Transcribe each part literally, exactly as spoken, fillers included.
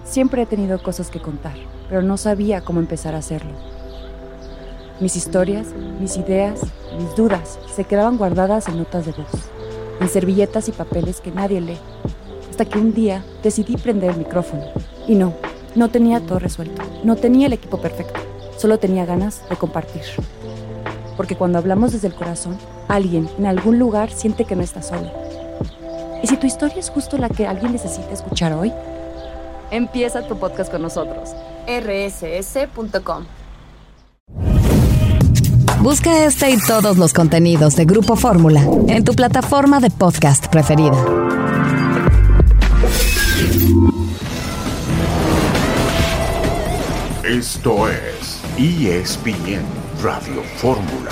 Siempre he tenido cosas que contar, pero no sabía cómo empezar a hacerlo. Mis historias, mis ideas, mis dudas se quedaban guardadas en notas de voz, en servilletas y papeles que nadie lee, hasta que un día decidí prender el micrófono. Y no, no tenía todo resuelto, no tenía el equipo perfecto, solo tenía ganas de compartir. Porque cuando hablamos desde el corazón, alguien en algún lugar siente que no está solo. ¿Y si tu historia es justo la que alguien necesita escuchar hoy? Empieza tu podcast con nosotros. erre ese ese punto com. Busca este y todos los contenidos de Grupo Fórmula en tu plataforma de podcast preferida. Esto es E S P N Radio Fórmula.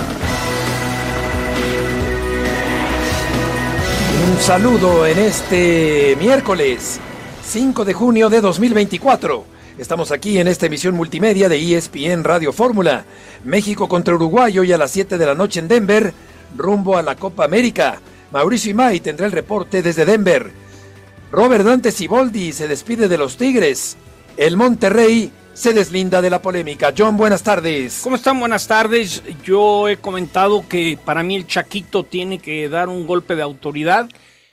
Un saludo en este miércoles cinco de junio de dos mil veinticuatro. Estamos aquí en esta emisión multimedia de E S P N Radio Fórmula. México contra Uruguay hoy a las siete de la noche en Denver, rumbo a la Copa América. Mauricio Imay tendrá el reporte desde Denver. Robert Dante Siboldi se despide de los Tigres. El Monterrey se deslinda de la polémica. John, buenas tardes. ¿Cómo están? Buenas tardes. Yo he comentado que para mí el Chaquito tiene que dar un golpe de autoridad.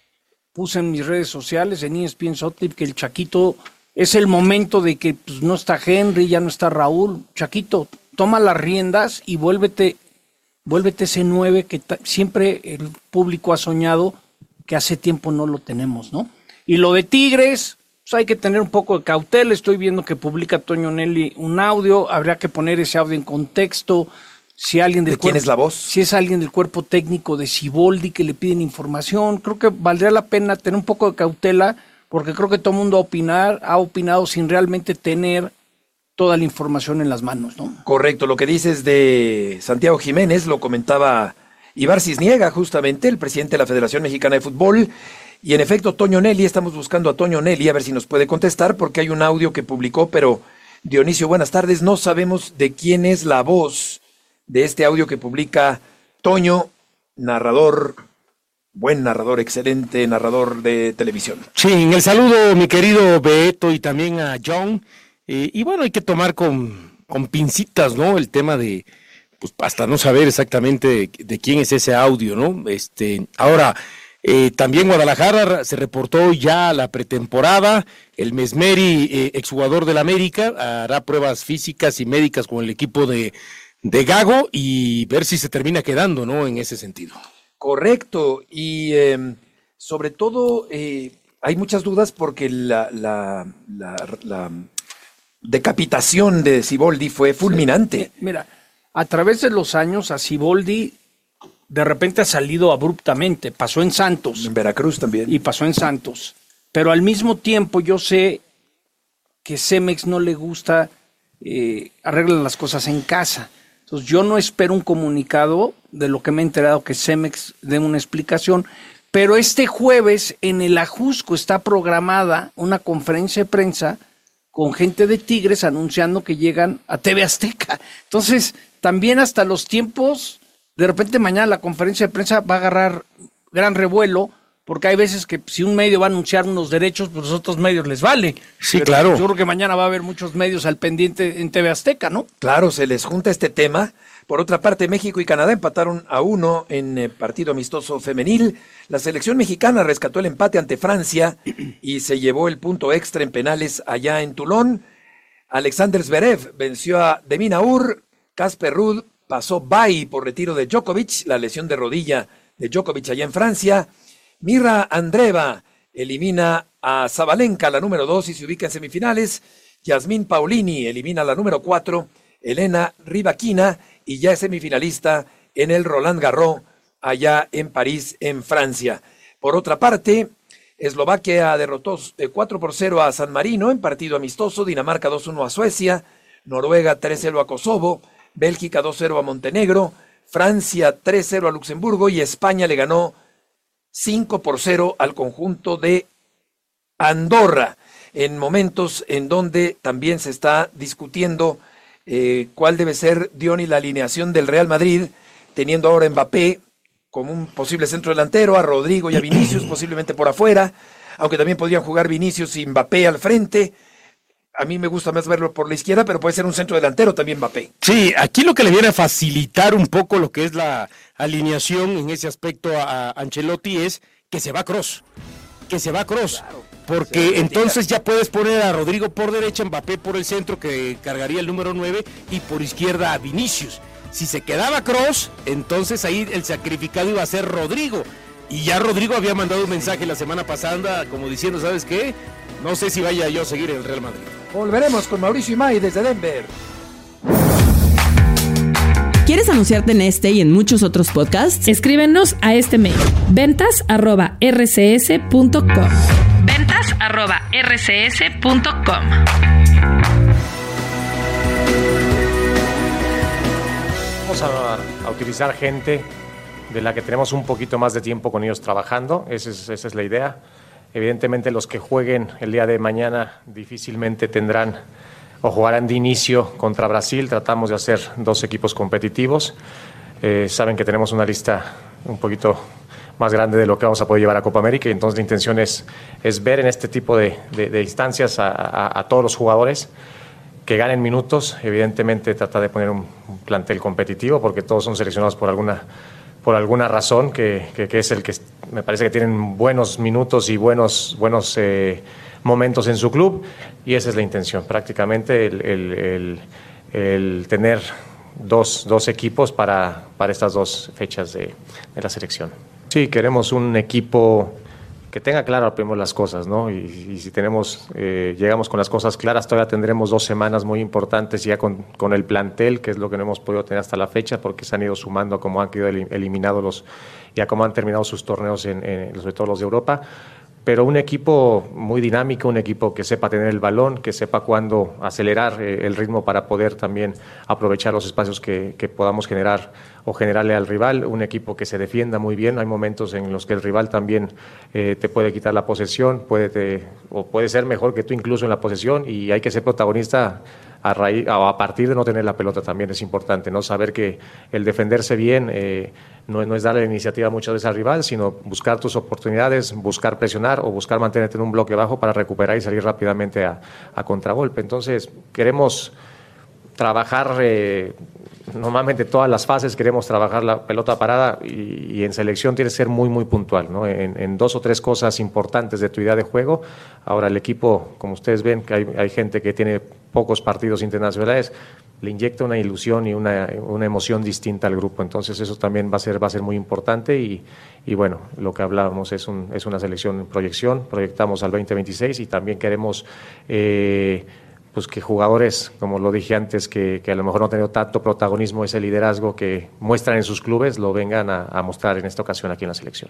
Puse en mis redes sociales, en E S P N Sotlip, que el Chaquito es el momento de que pues, no está Henry, ya no está Raúl. Chaquito, toma las riendas y vuélvete, vuélvete ese nueve que ta- siempre el público ha soñado, que hace tiempo no lo tenemos, ¿no? Y lo de Tigres, pues hay que tener un poco de cautela. Estoy viendo que publica Toño Nelly un audio, habría que poner ese audio en contexto. Si alguien del ¿De quién cuerpo, es la voz? Si es alguien del cuerpo técnico de Siboldi que le piden información, creo que valdría la pena tener un poco de cautela, porque creo que todo el mundo ha, opinar, ha opinado sin realmente tener toda la información en las manos, ¿no? Correcto, lo que dices de Santiago Jiménez lo comentaba Ibar Cisniega, justamente, el presidente de la Federación Mexicana de Fútbol. Y en efecto, Toño Nelly, estamos buscando a Toño Nelly, a ver si nos puede contestar, porque hay un audio que publicó, pero Dionisio, buenas tardes, no sabemos de quién es la voz de este audio que publica Toño, narrador, buen narrador, excelente narrador de televisión. Sí, en el saludo, mi querido Beto, y también a John. Eh, y bueno, hay que tomar con, con pincitas, ¿no? El tema de, pues hasta no saber exactamente de, de quién es ese audio, ¿no? Este, ahora, eh, también Guadalajara se reportó ya la pretemporada. El Mesmeri, eh, exjugador del América, hará pruebas físicas y médicas con el equipo de de Gago y ver si se termina quedando, ¿no? En ese sentido. Correcto, y eh, sobre todo eh, hay muchas dudas porque la, la, la, la decapitación de Siboldi fue fulminante. Sí. Mira, a través de los años a Siboldi de repente ha salido abruptamente, pasó en Santos. En Veracruz también. Y pasó en Santos. Pero al mismo tiempo yo sé que Cemex no le gusta eh, arreglar las cosas en casa. Entonces yo no espero un comunicado de lo que me he enterado que Cemex dé una explicación, pero este jueves en el Ajusco está programada una conferencia de prensa con gente de Tigres anunciando que llegan a T V Azteca. Entonces también hasta los tiempos, de repente mañana la conferencia de prensa va a agarrar gran revuelo, porque hay veces que si un medio va a anunciar unos derechos, pues los otros medios les vale. Sí, Pero claro. Yo creo que mañana va a haber muchos medios al pendiente en T V Azteca, ¿no? Claro, se les junta este tema. Por otra parte, México y Canadá empataron a uno en eh, partido amistoso femenil. La selección mexicana rescató el empate ante Francia y se llevó el punto extra en penales allá en Toulon. Alexander Zverev venció a Demi Naur. Casper Ruud pasó bye por retiro de Djokovic, la lesión de rodilla de Djokovic allá en Francia. Mirra Andreeva elimina a Sabalenka, la número dos, y se ubica en semifinales. Yasmín Paolini elimina a la número cuatro, Elena Rybakina, y ya es semifinalista en el Roland Garros, allá en París, en Francia. Por otra parte, Eslovaquia derrotó cuatro por cero a San Marino en partido amistoso, Dinamarca dos uno a Suecia, Noruega tres cero a Kosovo, Bélgica dos cero a Montenegro, Francia tres cero a Luxemburgo y España le ganó cinco por cero al conjunto de Andorra, en momentos en donde también se está discutiendo eh, cuál debe ser, Diony, la alineación del Real Madrid, teniendo ahora a Mbappé como un posible centro delantero, a Rodrigo y a Vinicius posiblemente por afuera, aunque también podrían jugar Vinicius y Mbappé al frente. a mí me gusta más verlo por la izquierda, pero puede ser un centro delantero también Mbappé. Sí, aquí lo que le viene a facilitar un poco lo que es la alineación en ese aspecto a Ancelotti es que se va Kroos, que se va Kroos, claro, porque entonces ya puedes poner a Rodrigo por derecha, Mbappé por el centro que cargaría el número nueve y por izquierda a Vinicius. Si se quedaba Kroos, entonces ahí el sacrificado iba a ser Rodrigo. Y ya Rodrigo había mandado un mensaje la semana pasada como diciendo, ¿sabes qué? No sé si vaya yo a seguir en el Real Madrid. Volveremos con Mauricio Imay desde Denver. ¿Quieres anunciarte en este y en muchos otros podcasts? Escríbenos a este mail, ventas arroba r c s punto com. ventas arroba r c s punto com. Vamos a, a utilizar gente de la que tenemos un poquito más de tiempo con ellos trabajando, esa es, esa es la idea. Evidentemente los que jueguen el día de mañana difícilmente tendrán o jugarán de inicio contra Brasil. Tratamos de hacer dos equipos competitivos. Eh, saben que tenemos una lista un poquito más grande de lo que vamos a poder llevar a Copa América y entonces la intención es, es ver en este tipo de, de, de instancias a, a, a todos los jugadores que ganen minutos. Evidentemente tratar de poner un, un plantel competitivo porque todos son seleccionados por alguna por alguna razón, que, que, que es el que me parece que tienen buenos minutos y buenos, buenos eh, momentos en su club, y esa es la intención, prácticamente el, el, el, el tener dos, dos equipos para, para estas dos fechas de, de la selección. Sí, queremos un equipo que tenga claro primero las cosas, ¿no? Y, y si tenemos, eh, llegamos con las cosas claras, todavía tendremos dos semanas muy importantes ya con, con el plantel, que es lo que no hemos podido tener hasta la fecha, porque se han ido sumando como han quedado eliminados los, ya como han terminado sus torneos, en, en, sobre todo los de Europa. Pero un equipo muy dinámico, un equipo que sepa tener el balón, que sepa cuándo acelerar eh, el ritmo para poder también aprovechar los espacios que, que podamos generar o generarle al rival, un equipo que se defienda muy bien. Hay momentos en los que el rival también eh, te puede quitar la posesión, puede te, o puede ser mejor que tú incluso en la posesión, y hay que ser protagonista a raíz o a partir de no tener la pelota. También es importante, ¿no? Saber que el defenderse bien eh, no, no es darle la iniciativa muchas veces al rival, sino buscar tus oportunidades, buscar presionar o buscar mantenerte en un bloque bajo para recuperar y salir rápidamente a, a contragolpe. Entonces queremos trabajar, eh, normalmente todas las fases queremos trabajar la pelota parada, y, y en selección tienes que ser muy muy puntual, ¿no? En, en dos o tres cosas importantes de tu idea de juego. Ahora el equipo, como ustedes ven, que hay, hay gente que tiene pocos partidos internacionales, le inyecta una ilusión y una, una emoción distinta al grupo, entonces eso también va a ser, va a ser muy importante, y, y bueno, lo que hablábamos es, un, es una selección en proyección, proyectamos al veinte veintiséis y también queremos eh, pues que jugadores, como lo dije antes, que, que a lo mejor no han tenido tanto protagonismo, ese liderazgo que muestran en sus clubes, lo vengan a, a mostrar en esta ocasión aquí en la selección.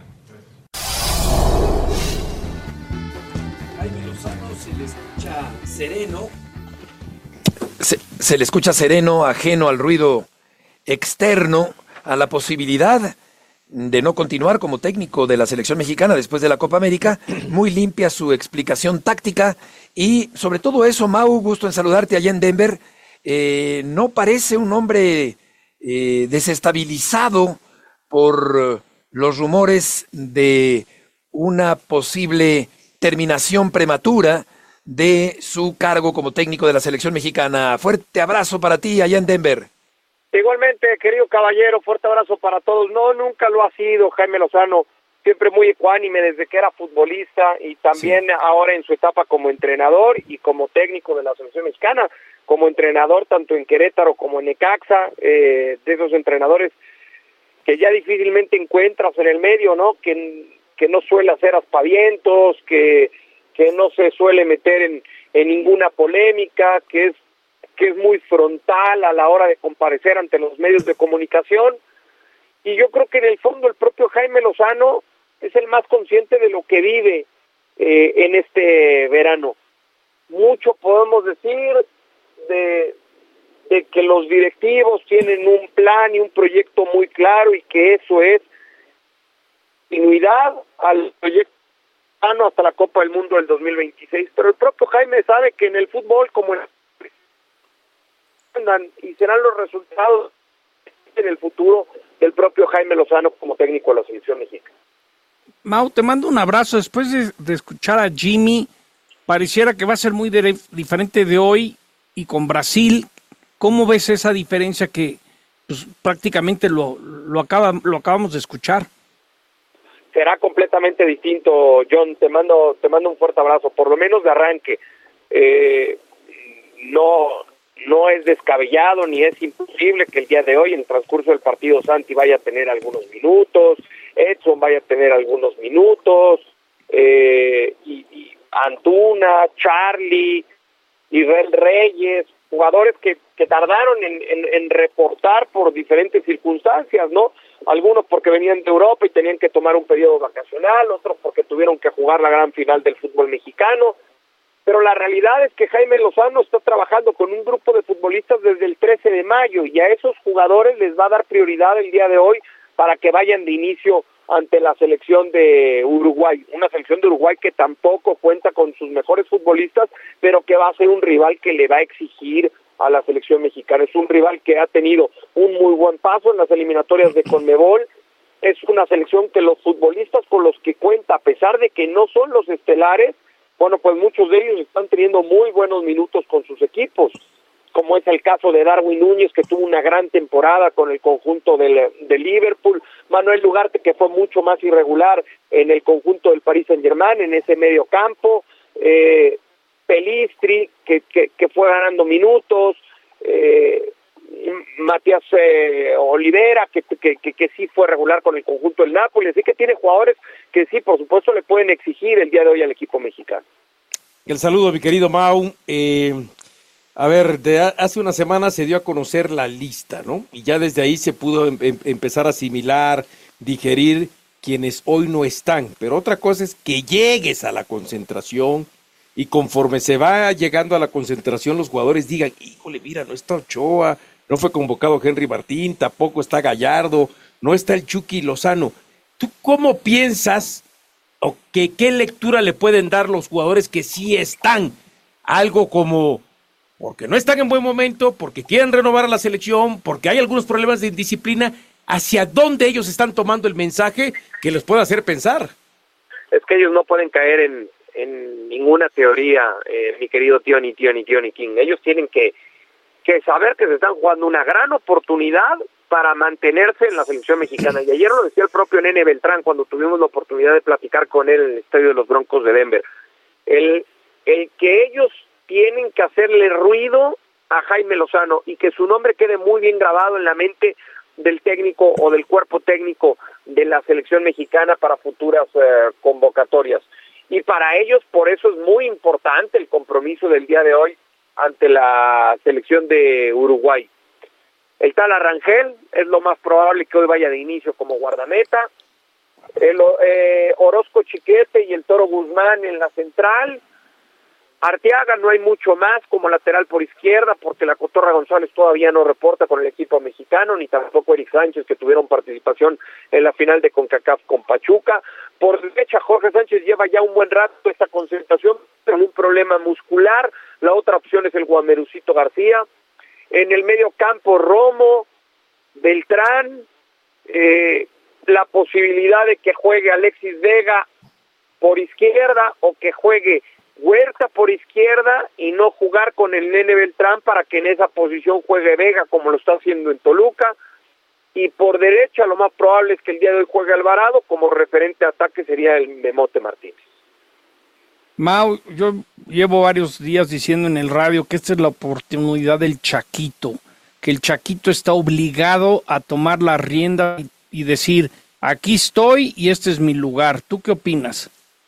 Jaime Lozano se le escucha sereno, se, se le escucha sereno, ajeno al ruido externo, a la posibilidad de no continuar como técnico de la selección mexicana después de la Copa América. Muy limpia su explicación táctica y sobre todo eso, Mau, gusto en saludarte allá en Denver. Eh, no parece un hombre eh, desestabilizado por los rumores de una posible terminación prematura de su cargo como técnico de la selección mexicana. Fuerte abrazo para ti allá en Denver. Igualmente, querido caballero, fuerte abrazo para todos. No, nunca lo ha sido Jaime Lozano, siempre muy ecuánime desde que era futbolista y también sí. Ahora en su etapa como entrenador y como técnico de la selección mexicana, como entrenador tanto en Querétaro como en Necaxa, eh, de esos entrenadores que ya difícilmente encuentras en el medio, ¿no? Que, que no suele hacer aspavientos, que, que no se suele meter en, en ninguna polémica, que es que es muy frontal a la hora de comparecer ante los medios de comunicación, y yo creo que en el fondo el propio Jaime Lozano es el más consciente de lo que vive eh, en este verano. Mucho podemos decir de, de que los directivos tienen un plan y un proyecto muy claro y que eso es continuidad al proyecto hasta la Copa del Mundo del dos mil veintiséis, pero el propio Jaime sabe que en el fútbol como en y serán los resultados en el futuro del propio Jaime Lozano como técnico de la selección mexicana. Mau, te mando un abrazo. Después de, de escuchar a Jimmy, pareciera que va a ser muy de, diferente de hoy y con Brasil. ¿Cómo ves esa diferencia que pues, prácticamente lo, lo, acaba, lo acabamos de escuchar? Será completamente distinto, John. Te mando, te mando un fuerte abrazo, por lo menos de arranque. Eh, no, no es descabellado ni es imposible que el día de hoy, en el transcurso del partido, Santi vaya a tener algunos minutos, Edson vaya a tener algunos minutos, eh, y, y Antuna, Charlie, Israel Reyes, jugadores que, que tardaron en, en, en reportar por diferentes circunstancias, ¿no? Algunos porque venían de Europa y tenían que tomar un periodo vacacional, otros porque tuvieron que jugar la gran final del fútbol mexicano, pero la realidad es que Jaime Lozano está trabajando con un grupo de futbolistas desde el trece de mayo y a esos jugadores les va a dar prioridad el día de hoy para que vayan de inicio ante la selección de Uruguay, una selección de Uruguay que tampoco cuenta con sus mejores futbolistas, pero que va a ser un rival que le va a exigir a la selección mexicana. Es un rival que ha tenido un muy buen paso en las eliminatorias de CONMEBOL, es una selección que los futbolistas con los que cuenta, a pesar de que no son los estelares, bueno, pues muchos de ellos están teniendo muy buenos minutos con sus equipos, como es el caso de Darwin Núñez, que tuvo una gran temporada con el conjunto del, de Liverpool, Manuel Ugarte, que fue mucho más irregular en el conjunto del Paris Saint-Germain, en ese medio campo, eh, Pelistri, que, que, que fue ganando minutos, eh, Matías eh, Olivera, que, que, que, que sí fue regular con el conjunto del Napoli, así que tiene jugadores que sí, por supuesto, le pueden exigir el día de hoy al equipo mexicano. El saludo, mi querido Mau. Eh, a ver, de hace una semana se dio a conocer la lista, ¿no? Y ya desde ahí se pudo em, em, empezar a asimilar, digerir quienes hoy no están. Pero otra cosa es que llegues a la concentración y conforme se va llegando a la concentración los jugadores digan, híjole, mira, no está Ochoa, no fue convocado Henry Martín, tampoco está Gallardo, no está el Chucky Lozano. ¿Tú cómo piensas o que, qué lectura le pueden dar los jugadores que sí están? Algo como, porque no están en buen momento, porque quieren renovar a la selección, porque hay algunos problemas de indisciplina. ¿Hacia dónde ellos están tomando el mensaje que les puede hacer pensar? Es que ellos no pueden caer en, en ninguna teoría, eh, mi querido tío ni tío ni tío ni King. Ellos tienen que que saber que se están jugando una gran oportunidad para mantenerse en la selección mexicana. Y ayer lo decía el propio Nene Beltrán cuando tuvimos la oportunidad de platicar con él en el estadio de los Broncos de Denver. El, el que ellos tienen que hacerle ruido a Jaime Lozano y que su nombre quede muy bien grabado en la mente del técnico o del cuerpo técnico de la selección mexicana para futuras eh, convocatorias. Y para ellos, por eso es muy importante el compromiso del día de hoy ante la selección de Uruguay. El tal Arrangel es lo más probable que hoy vaya de inicio como guardameta. El eh, Orozco Chiquete y el Toro Guzmán en la central. Arteaga no hay mucho más como lateral por izquierda porque la Cotorra González todavía no reporta con el equipo mexicano, ni tampoco Eric Sánchez, que tuvieron participación en la final de CONCACAF con Pachuca. Por derecha, Jorge Sánchez lleva ya un buen rato esta concentración, con un problema muscular. La otra opción es el Guamerucito García. En el medio campo, Romo, Beltrán, eh, la posibilidad de que juegue Alexis Vega por izquierda o que juegue Huerta por izquierda y no jugar con el Nene Beltrán para que en esa posición juegue Vega como lo está haciendo en Toluca. Y por derecha lo más probable es que el día de hoy juegue Alvarado, como referente a ataque sería el Memote Martínez. Mau, yo llevo varios días diciendo en el radio que esta es la oportunidad del Chaquito, que el Chaquito está obligado a tomar la rienda y, y decir, aquí estoy y este es mi lugar. ¿Tú qué opinas?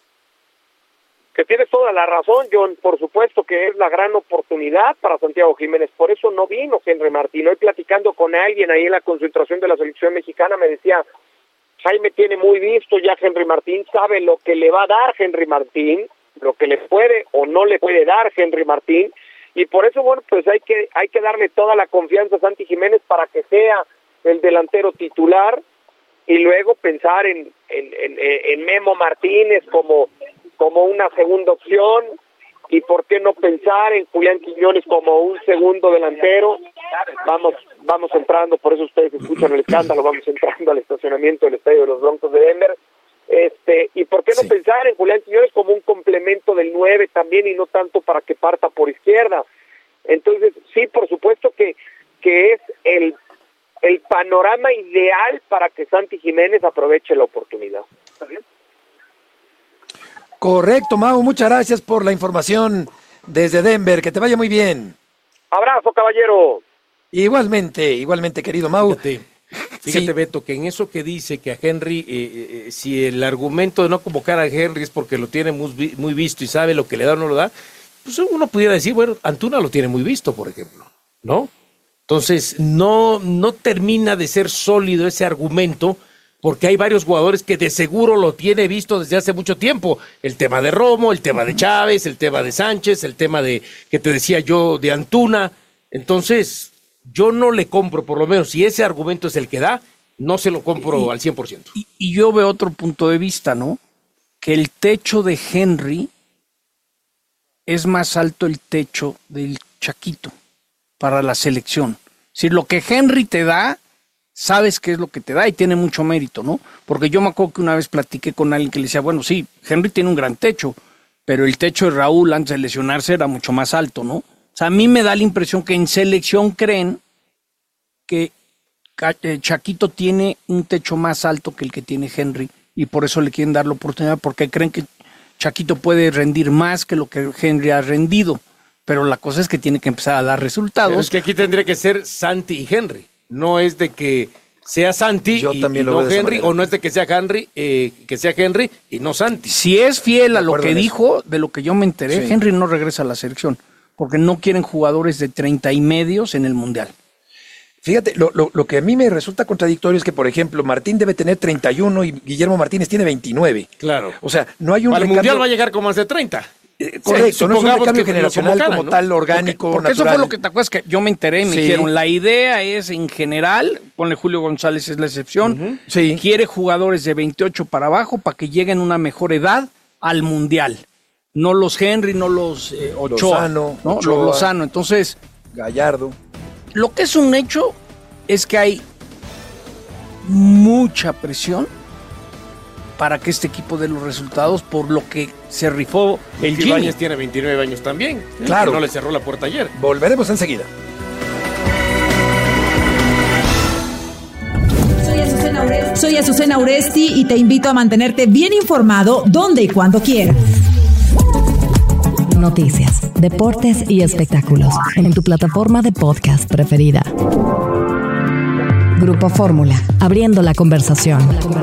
Que tienes toda la razón, John, por supuesto que es la gran oportunidad para Santiago Jiménez, por eso no vino Henry Martín. Hoy platicando con alguien ahí en la concentración de la selección mexicana me decía, Jaime tiene muy visto ya Henry Martín, sabe lo que le va a dar Henry Martín, lo que le puede o no le puede dar Henry Martín, y por eso, bueno, pues hay que hay que darle toda la confianza a Santi Jiménez para que sea el delantero titular, y luego pensar en, en, en, en Memo Martínez como como una segunda opción, y por qué no pensar en Julián Quiñones como un segundo delantero. Vamos vamos entrando, por eso ustedes escuchan el escándalo, vamos entrando al estacionamiento del estadio de los Broncos de Denver, Este, y por qué no Sí. pensar en Julián Quiñones como un complemento del nueve también y no tanto para que parta por izquierda. Entonces, sí, por supuesto que, que es el, el panorama ideal para que Santi Jiménez aproveche la oportunidad. ¿Está bien? Correcto, Mau, muchas gracias por la información desde Denver, que te vaya muy bien. Abrazo, caballero. Igualmente, igualmente, querido Mau. Fíjate, fíjate Sí. Beto, que en eso que dice que a Henry, eh, eh, si el argumento de no convocar a Henry es porque lo tiene muy, vi- muy visto y sabe lo que le da o no lo da, pues uno pudiera decir, bueno, Antuna lo tiene muy visto, por ejemplo, ¿no? Entonces, no, no termina de ser sólido ese argumento, porque hay varios jugadores que de seguro lo tiene visto desde hace mucho tiempo. El tema de Romo, el tema de Chávez, el tema de Sánchez, el tema de, que te decía yo, de Antuna. Entonces, yo no le compro, por lo menos, si ese argumento es el que da, no se lo compro Y- al cien por ciento. Y, y yo veo otro punto de vista, ¿no? Que el techo de Henry es más alto el techo del Chaquito para la selección. Si lo que Henry te da, sabes qué es lo que te da y tiene mucho mérito, ¿no? Porque yo me acuerdo que una vez platiqué con alguien que le decía, bueno, sí, Henry tiene un gran techo, pero el techo de Raúl antes de lesionarse era mucho más alto, ¿no? O sea, a mí me da la impresión que en selección creen que Ca- eh, Chaquito tiene un techo más alto que el que tiene Henry y por eso le quieren dar la oportunidad, porque creen que Chaquito puede rendir más que lo que Henry ha rendido, pero la cosa es que tiene que empezar a dar resultados. Pero es que aquí tendría que ser Santi y Henry. No es de que sea Santi Yo y, también y lo no veo de esa Henry, manera. o no es de que sea Henry, eh, que sea Henry y no Santi. Si es fiel a De lo acuerdo que en eso. dijo, de lo que yo me enteré, Sí. Henry no regresa a la selección, porque no quieren jugadores de treinta y medios en el Mundial. Fíjate, lo, lo, lo que a mí me resulta contradictorio es que, por ejemplo, Martín debe tener treinta y uno y Guillermo Martínez tiene veintinueve. Claro. O sea, no hay un Para el recambio- Mundial va a llegar con más de treinta. Eh, correcto, no es un supongamos recambio que lo generacional convocaran, como ¿no? tal, orgánico, Porque eso natural. fue lo que te acuerdas que yo me enteré, me Sí. dijeron, la idea es en general, ponle Julio González es la excepción, Sí. quiere jugadores de veintiocho para abajo para que lleguen a una mejor edad al Mundial. No los Henry, no los eh, Ochoa, Lozano, ¿no? Ochoa. Los Lozano. Entonces, Gallardo. lo que es un hecho es que hay mucha presión para que este equipo dé los resultados por lo que se rifó el El Jimmy. Ibáñez tiene veintinueve años también. Claro. Que no le cerró la puerta ayer. Volveremos enseguida. Soy Azucena Uresti. Soy Azucena Uresti y te invito a mantenerte bien informado donde y cuando quieras. Noticias, deportes y espectáculos en tu plataforma de podcast preferida. Grupo Fórmula, abriendo la conversación.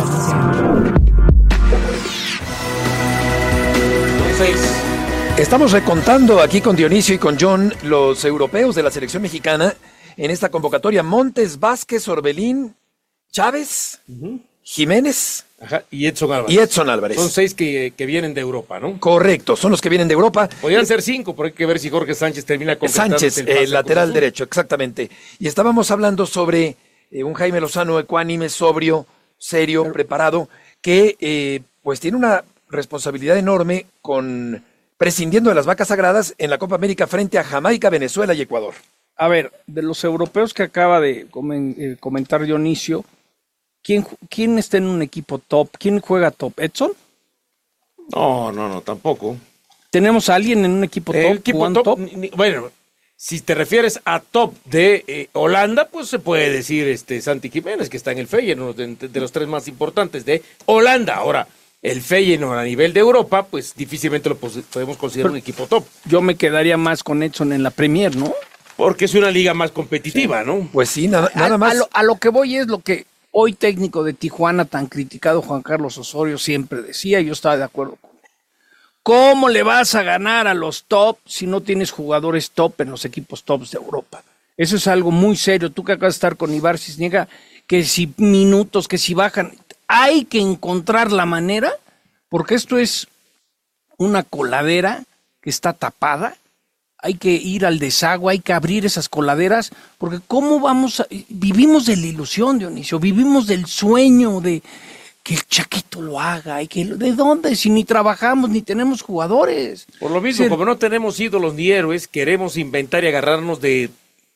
Entonces, Estamos recontando aquí con Dionisio y con John los europeos de la selección mexicana en esta convocatoria. Montes, Vázquez, Orbelín, Chávez, Jiménez ajá, y Edson Álvarez. y Edson Álvarez. Son seis que, que vienen de Europa, ¿no? Correcto, son los que vienen de Europa. Podrían ser cinco, pero hay que ver si Jorge Sánchez termina con Sánchez, el lateral derecho, exactamente. Y estábamos hablando sobre eh, un Jaime Lozano ecuánime, sobrio, serio, preparado, que eh, pues tiene una responsabilidad enorme con prescindiendo de las vacas sagradas en la Copa América frente a Jamaica, Venezuela y Ecuador. A ver, de los europeos que acaba de comen- eh, comentar Dionisio, ¿quién, ju- ¿quién está en un equipo top? ¿Quién juega top? ¿Edson? No, no, no, tampoco. ¿Tenemos a alguien en un equipo top? El equipo jugando top, ni- ni- bueno, si te refieres a top de eh, Holanda, pues se puede decir este Santi Jiménez, que está en el Feyenoord, de, de los tres más importantes de Holanda. Ahora, el Feyenoord a nivel de Europa, pues difícilmente lo pos- podemos considerar un equipo top, Yo me quedaría más con Edson en la Premier, ¿no? porque es una liga más competitiva, ¿no? Pues sí, nada, A- nada a, más. lo, a lo que voy es lo que hoy técnico de Tijuana, tan criticado Juan Carlos Osorio, siempre decía, y yo estaba de acuerdo con él. ¿Cómo le vas a ganar a los top si no tienes jugadores top en los equipos tops de Europa? Eso es algo muy serio. Tú que acabas de estar con Ibar Cisniega, que si minutos, que si bajan, hay que encontrar la manera, porque esto es una coladera que está tapada. Hay que ir al desagüe, hay que abrir esas coladeras, porque ¿cómo vamos a...? Vivimos de la ilusión, Dionisio, vivimos del sueño de que el Chaquito lo haga, y que ¿de dónde? Si ni trabajamos, ni tenemos jugadores. Por lo mismo, Sí. como no tenemos ídolos ni héroes, queremos inventar y agarrarnos de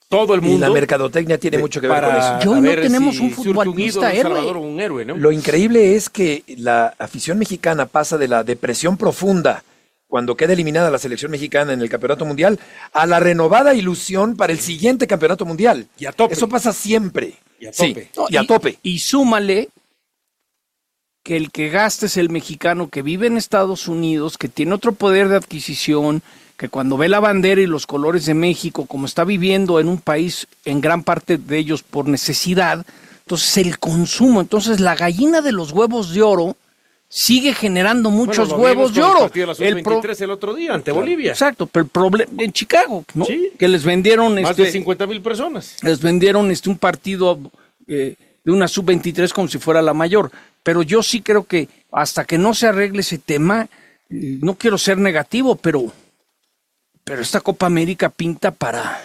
todo el mundo. Y la mercadotecnia tiene mucho que ver con eso. Yo no tenemos un futbolista héroe. Un, un héroe, ¿no? Lo increíble es que la afición mexicana pasa de la depresión profunda cuando queda eliminada la selección mexicana en el Campeonato Mundial a la renovada ilusión para el siguiente Campeonato Mundial. Y a tope. Eso pasa siempre. Y a tope. Sí, no, y a tope. Y, y súmale que el que gasta es el mexicano que vive en Estados Unidos, que tiene otro poder de adquisición, que cuando ve la bandera y los colores de México, como está viviendo en un país, en gran parte de ellos por necesidad, entonces el consumo, entonces la gallina de los huevos de oro sigue generando muchos bueno, huevos de oro. El, de el, pro... el otro día ante claro. Bolivia. Exacto, pero el problema en Chicago, ¿no? Sí. Que les vendieron más este, de cincuenta mil personas. Les vendieron este un partido eh, de una sub veintitrés como si fuera la mayor. Pero yo sí creo que hasta que no se arregle ese tema, eh, no quiero ser negativo, pero, pero esta Copa América pinta para,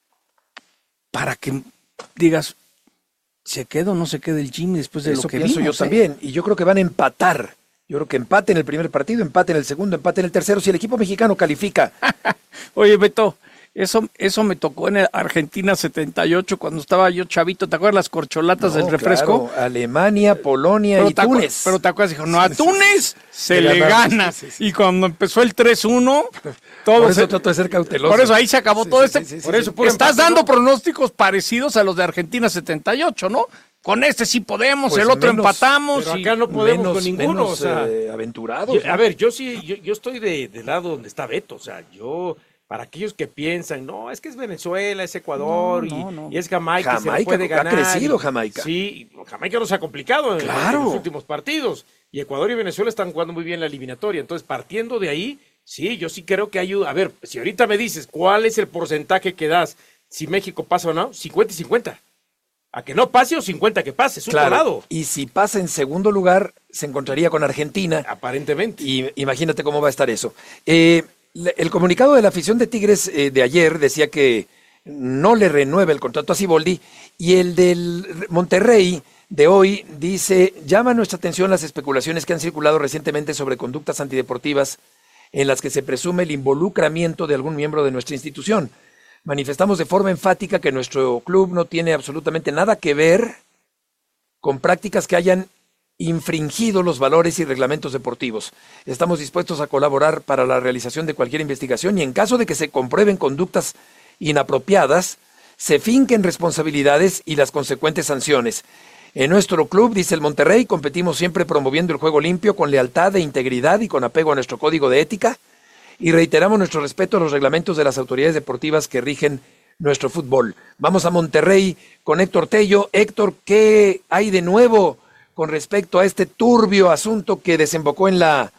para que digas, ¿se queda o no se queda el Jimmy después de Eso lo que pienso vimos? yo ¿eh? también, y yo creo que van a empatar. Yo creo que empate en el primer partido, empate en el segundo, empate en el tercero, si el equipo mexicano califica. Oye, Beto, eso, eso me tocó en Argentina setenta y ocho, cuando estaba yo chavito. ¿Te acuerdas las corcholatas No, del refresco? Claro, Alemania, Polonia pero y Túnez. Acu- pero te acuerdas, dijo, no, a Túnez se Le le ganaron, gana. sí, sí, sí. Y cuando empezó el tres uno, todo Por eso se- trato de ser cauteloso. Por eso ahí se acabó Sí, todo sí, este. sí, sí, sí, por sí. eso, Puro estás empate, dando ¿no? pronósticos parecidos a los de Argentina setenta y ocho, ¿no? Con este sí podemos, Pues el otro menos, empatamos. Pero y- acá no podemos menos, con ninguno. menos, o sea, eh, aventurados. yo- ¿no? a ver, yo sí, yo, yo estoy de, del lado donde está Beto. O sea, yo, para aquellos que piensan, no, es que es Venezuela, es Ecuador No, y, no, no. y es Jamaica, y se Jamaica, le puede ha ganar. crecido y- Jamaica. Sí, Jamaica nos ha complicado en, Claro. en los últimos partidos. Y Ecuador y Venezuela están jugando muy bien la eliminatoria. Entonces, partiendo de ahí, sí, yo sí creo que hay... A ver, si ahorita me dices cuál es el porcentaje que das, si México pasa o no, cincuenta y cincuenta. A que no pase o cincuenta que pase, es un Claro, volado. y si pasa en segundo lugar, se encontraría con Argentina. Aparentemente. Y imagínate cómo va a estar eso. Eh, le- el comunicado de la afición de Tigres eh, de ayer decía que no le renueva el contrato a Siboldi, y el del Monterrey de hoy dice, llama nuestra atención las especulaciones que han circulado recientemente sobre conductas antideportivas en las que se presume el involucramiento de algún miembro de nuestra institución. Manifestamos de forma enfática que nuestro club no tiene absolutamente nada que ver con prácticas que hayan infringido los valores y reglamentos deportivos. Estamos dispuestos a colaborar para la realización de cualquier investigación y en caso de que se comprueben conductas inapropiadas, se finquen responsabilidades y las consecuentes sanciones. En nuestro club, dice el Monterrey, competimos siempre promoviendo el juego limpio con lealtad e integridad y con apego a nuestro código de ética, y reiteramos nuestro respeto a los reglamentos de las autoridades deportivas que rigen nuestro fútbol. Vamos a Monterrey con Héctor Tello. Héctor, ¿qué hay de nuevo con respecto a este turbio asunto que desembocó en la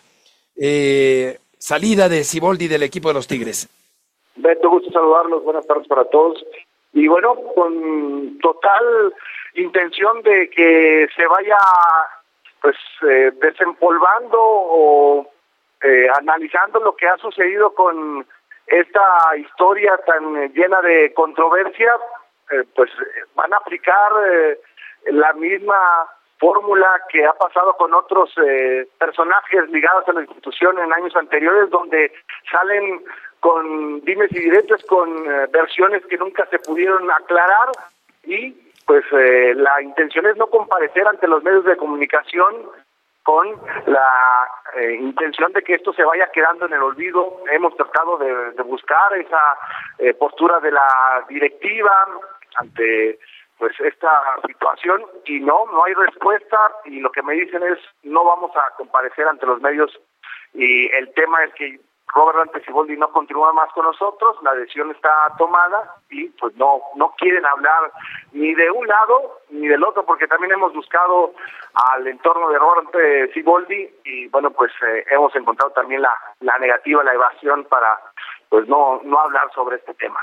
eh, salida de Siboldi del equipo de los Tigres? Beto, gusto saludarlos, buenas tardes para todos. Y bueno, con total intención de que se vaya pues eh, desempolvando o eh, analizando lo que ha sucedido con esta historia tan llena de controversia, eh, pues van a aplicar eh, la misma fórmula que ha pasado con otros eh, personajes ligados a la institución en años anteriores, donde salen con dimes y diretes, con eh, versiones que nunca se pudieron aclarar, y pues eh, la intención es no comparecer ante los medios de comunicación con la eh, intención de que esto se vaya quedando en el olvido. Hemos tratado de, de buscar esa eh, postura de la directiva ante pues esta situación y no, no hay respuesta, y lo que me dicen es no vamos a comparecer ante los medios, y el tema es que Robert Dante Siboldi no continúa más con nosotros, la decisión está tomada y pues no no quieren hablar ni de un lado ni del otro, porque también hemos buscado al entorno de Robert Dante Siboldi y bueno, pues eh, hemos encontrado también la, la negativa, la evasión para pues no, no hablar sobre este tema.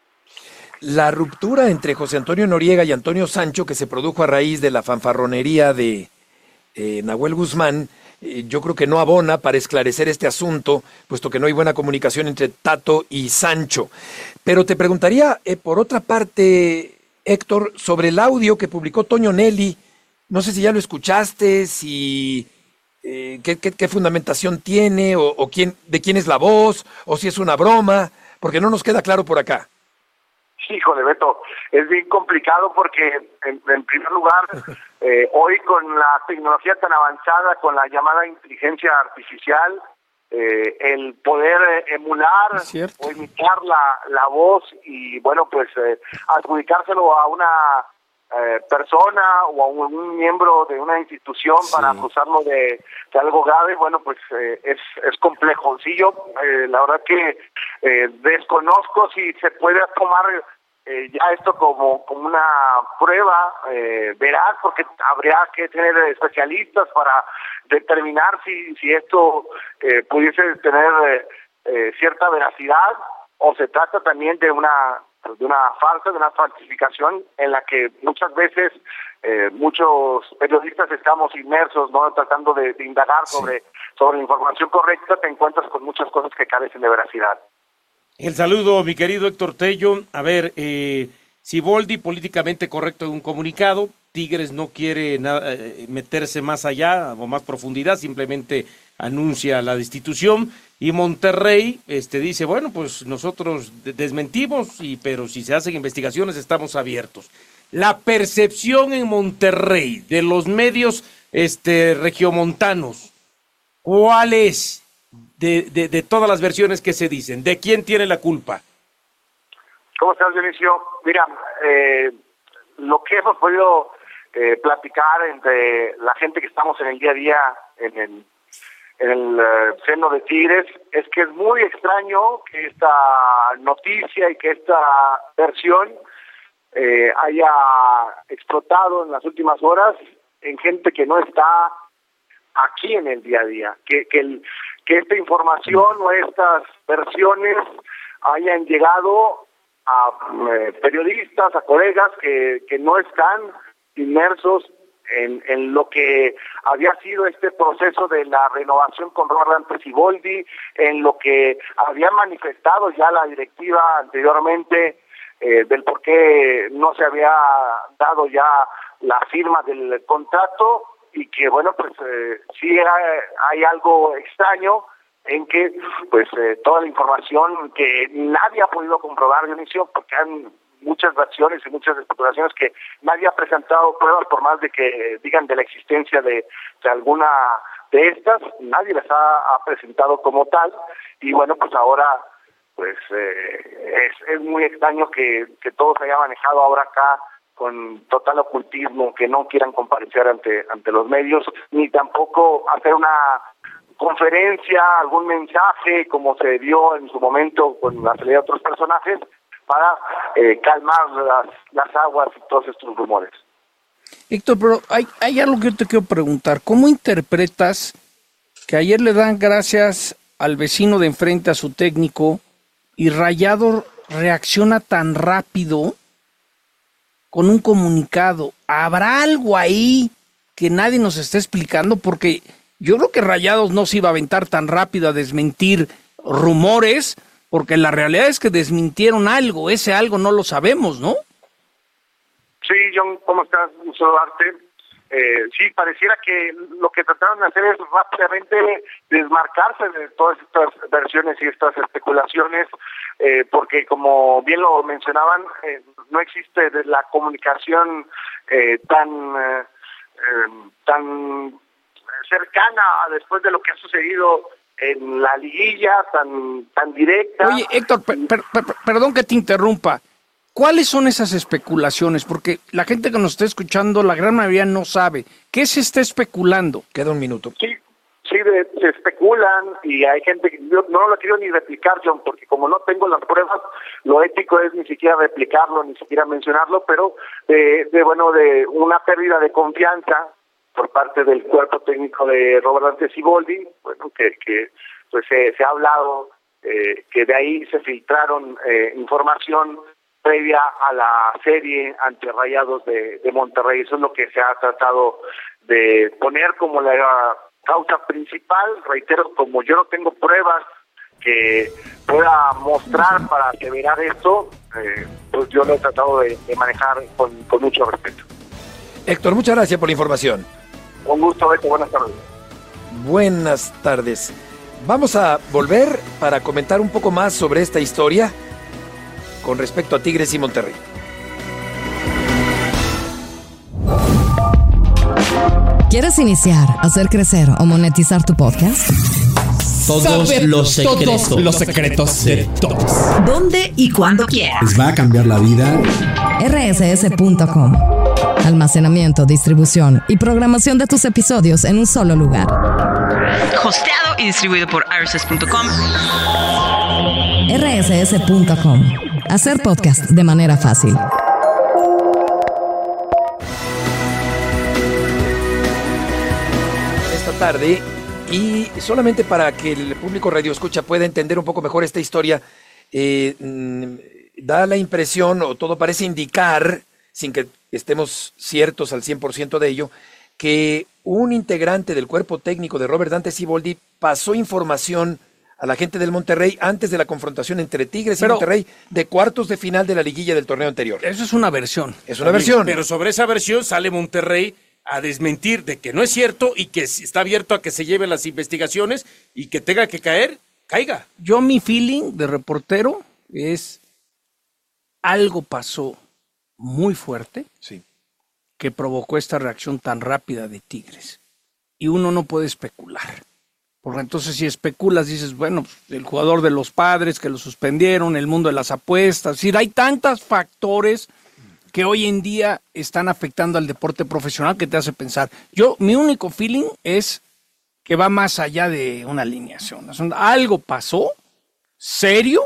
La ruptura entre José Antonio Noriega y Antonio Sancho, que se produjo a raíz de la fanfarronería de eh, Nahuel Guzmán, eh, yo creo que no abona para esclarecer este asunto, puesto que no hay buena comunicación entre Tato y Sancho. Pero te preguntaría, eh, por otra parte, Héctor, sobre el audio que publicó Toño Nelly. No sé si ya lo escuchaste, si eh, qué, qué, qué fundamentación tiene, o, o quién, de quién es la voz, o si es una broma, porque no nos queda claro por acá. Híjole, Beto, es bien complicado porque, en, en primer lugar, eh, hoy con la tecnología tan avanzada, con la llamada inteligencia artificial, eh, el poder eh, emular o imitar la, la voz y, bueno, pues eh, adjudicárselo a una eh, persona o a un, un miembro de una institución sí. para acusarlo de, de algo grave, bueno, pues eh, es, es complejo. Sí, yo eh, la verdad que eh, desconozco si se puede tomar Eh, ya esto como, como una prueba eh, veraz, porque habría que tener especialistas para determinar si, si esto eh, pudiese tener eh, eh, cierta veracidad o se trata también de una de una farsa, de una falsificación en la que muchas veces eh, muchos periodistas estamos inmersos, no tratando de, de indagar sí. sobre, sobre la información correcta, te encuentras con muchas cosas que carecen de veracidad. El saludo, mi querido Héctor Tello. A ver, eh, Siboldi, políticamente correcto en un comunicado. Tigres no quiere nada, eh, meterse más allá o más profundidad, simplemente anuncia la destitución. Y Monterrey este, dice, bueno, pues nosotros desmentimos, y, pero si se hacen investigaciones estamos abiertos. La percepción en Monterrey de los medios este, regiomontanos, ¿cuál es? De, de, de todas las versiones que se dicen, ¿de quién tiene la culpa? ¿Cómo estás, Dionisio? Mira, eh, lo que hemos podido eh, platicar entre la gente que estamos en el día a día en el, en el uh, seno de Tigres es que es muy extraño que esta noticia y que esta versión eh, haya explotado en las últimas horas en gente que no está aquí en el día a día, que, que el que esta información o estas versiones hayan llegado a eh, periodistas, a colegas que, que no están inmersos en, en lo que había sido este proceso de la renovación con Roland Siboldi, en lo que había manifestado ya la directiva anteriormente eh, del por qué no se había dado ya la firma del contrato, y que, bueno, pues eh, sí hay, hay algo extraño en que, pues, eh, toda la información que nadie ha podido comprobar, Dionisio, porque hay muchas versiones y muchas especulaciones que nadie ha presentado pruebas, por más de que digan de la existencia de, de alguna de estas, nadie las ha, ha presentado como tal, y bueno, pues ahora, pues, eh, es, es muy extraño que, que todo se haya manejado ahora acá con total ocultismo, que no quieran comparecer ante ante los medios, ni tampoco hacer una conferencia, algún mensaje, como se dio en su momento con la salida de otros personajes, para eh, calmar las, las aguas y todos estos rumores. Héctor, pero hay, hay algo que yo te quiero preguntar. ¿Cómo interpretas que ayer le dan gracias al vecino de enfrente, a su técnico, y Rayado reacciona tan rápido con un comunicado? ¿Habrá algo ahí que nadie nos está explicando? Porque yo creo que Rayados no se iba a aventar tan rápido a desmentir rumores, porque la realidad es que desmintieron algo. Ese algo no lo sabemos, ¿no? Sí, John, ¿cómo estás? Un saludarte. Eh, sí, pareciera que lo que trataron de hacer es rápidamente desmarcarse de todas estas versiones y estas especulaciones, eh, porque como bien lo mencionaban, eh, no existe de la comunicación eh, tan eh, eh, tan cercana después de lo que ha sucedido en la liguilla, tan tan directa. Oye, Héctor, per, per, per, perdón que te interrumpa. ¿Cuáles son esas especulaciones? Porque la gente que nos está escuchando, la gran mayoría no sabe. ¿Qué se está especulando? Queda un minuto. Sí, sí, de, se especulan y hay gente que yo no lo quiero ni replicar, John, porque como no tengo las pruebas, lo ético es ni siquiera replicarlo, ni siquiera mencionarlo, pero de, de bueno, de una pérdida de confianza por parte del cuerpo técnico de Robert Siboldi, bueno, que, que pues se, se ha hablado eh, que de ahí se filtraron eh, información previa a la serie ante Rayados de, de Monterrey. Eso es lo que se ha tratado de poner como la causa principal. Reitero, como yo no tengo pruebas que pueda mostrar para aseverar esto, eh, pues yo lo he tratado de, de manejar con, con mucho respeto. Héctor, muchas gracias por la información. Un gusto, Beto. Buenas tardes. Buenas tardes. Vamos a volver para comentar un poco más sobre esta historia. con respecto a Tigres y Monterrey. ¿Quieres iniciar, hacer crecer o monetizar tu podcast? Todos Saber los secretos. Todos los secretos de todos. ¿Dónde y cuándo quieras? Les va a cambiar la vida. R S S punto com. Almacenamiento, distribución y programación de tus episodios en un solo lugar. Hosteado y distribuido por R S S punto com. R S S punto com. Hacer podcast de manera fácil. Esta tarde, y solamente para que el público radio escucha pueda entender un poco mejor esta historia, eh, da la impresión, o todo parece indicar, sin que estemos ciertos al cien por ciento de ello, que un integrante del cuerpo técnico de Robert Dante Siboldi pasó información a la gente del Monterrey antes de la confrontación entre Tigres Pero, y Monterrey de cuartos de final de la liguilla del torneo anterior. Eso es una versión. Es una versión. Pero sobre esa versión sale Monterrey a desmentir de que no es cierto y que está abierto a que se lleven las investigaciones y que tenga que caer, caiga. Yo mi feeling de reportero es algo pasó muy fuerte sí. que provocó esta reacción tan rápida de Tigres. Y uno no puede especular. Porque entonces si especulas dices, bueno, el jugador de los Padres que lo suspendieron, el mundo de las apuestas, es decir, hay tantos factores que hoy en día están afectando al deporte profesional que te hace pensar. Yo, mi único feeling es que va más allá de una alineación. Algo pasó serio